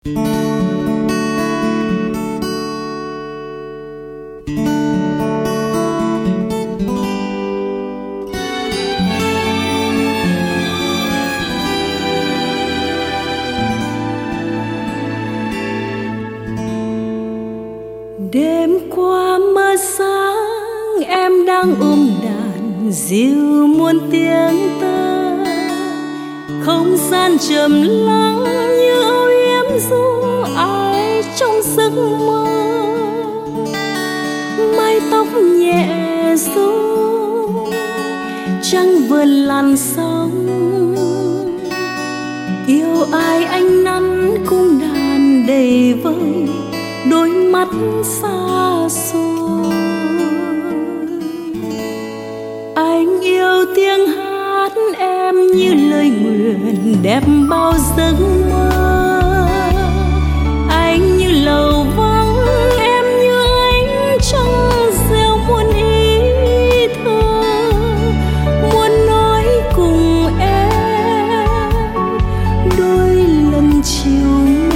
Đêm qua mơ sáng em đang ôm đàn dịu muôn tiếng tơ, không gian trầm lắng như âu yếm ru ai trong giấc mơ. Mái tóc nhẹ rung trăng vườn làn sóng, yêu ai anh nắn cung đàn đầy vơi đôi mắt xa xôi. Anh yêu tiếng hát em như lời nguyện đẹp bao giấc mơ. Anh như lầu vắng, em như ánh trăng gieo muôn ý thơ, muốn nói cùng em đôi lần chiều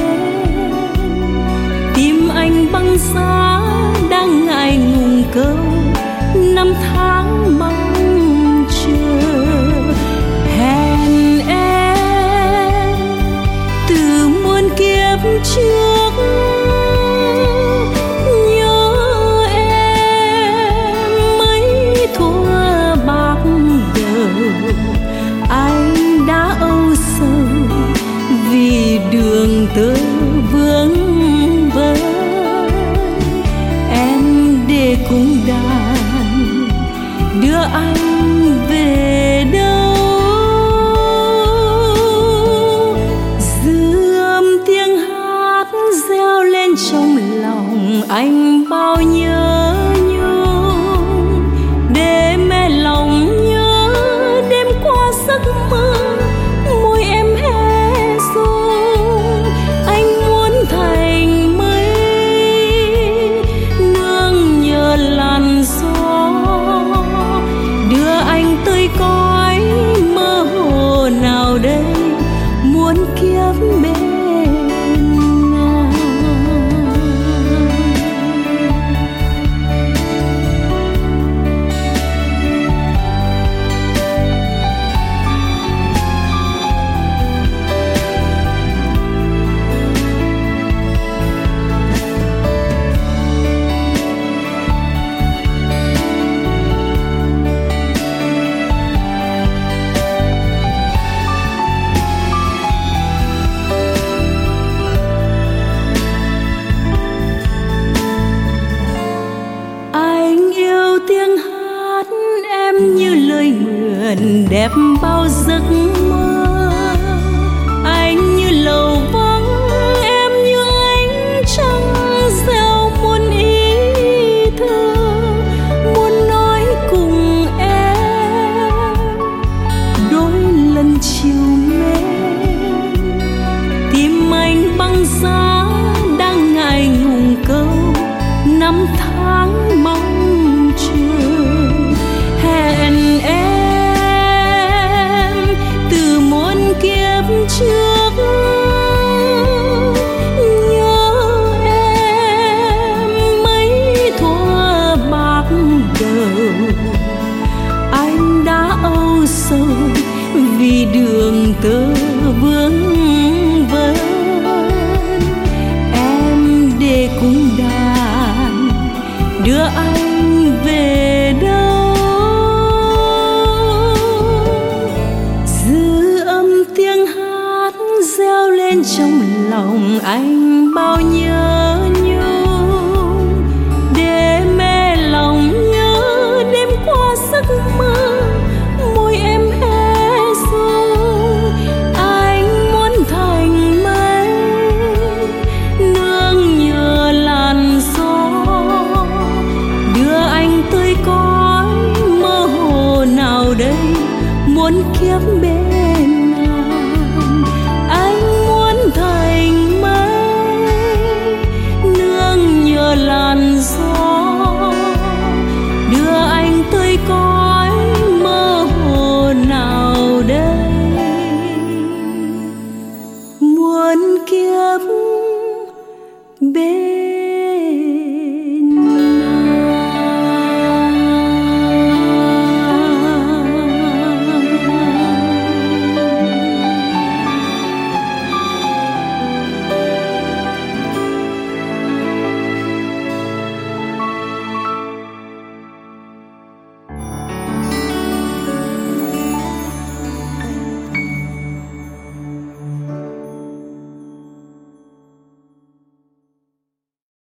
anh băng giá đang ngại ngùng câu năm tháng mong chờ. Hẹn em từ muôn kiếp trước, nhớ em mấy thuở bạc đầu. Anh đã âu sầu vì đường tơ vương vấn, cùng đàn đưa anh về đâu. Dư âm tiếng hát reo lên trong lòng anh bao nhớ nhung, để mẹ lòng nhớ đêm qua giấc mơ môi em hé rung. Anh muốn thành mây làn gió đưa anh tới cõi mơ hồ nào đây muôn kiếp bên nhau. Như lời nguyện đẹp bao giấc mơ. Anh như lầu vắng, em như ánh trăng gieo muôn ý thơ, muốn nói cùng em đôi lần chiều mến. Tim anh băng giá đang ngại ngùng câu năm tháng mong chờ. Hẹn em từ muôn kiếp trước, nhớ em mấy thuở bạc đầu. Anh đã âu sầu vì đường tơ vương vấn, em để cùng đàn đưa anh về đâu. Reo lên trong lòng anh bao nhớ